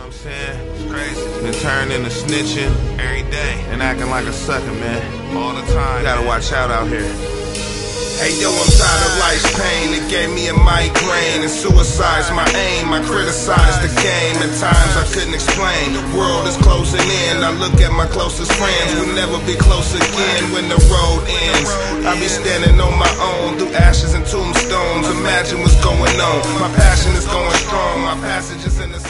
I'm saying? It's crazy. Been turned into snitching every day and acting like a sucker, man. All the time. You gotta watch out here. Hey yo, I'm tired of life's pain. It gave me a migraine, and suicide's my aim. I criticize the game. At times I couldn't explain. The world is closing in. I look at my closest friends. We'll never be close again when the road ends. I'll be standing on my own through ashes and tombstones. Imagine what's going on. My passion is going strong. My passage is in the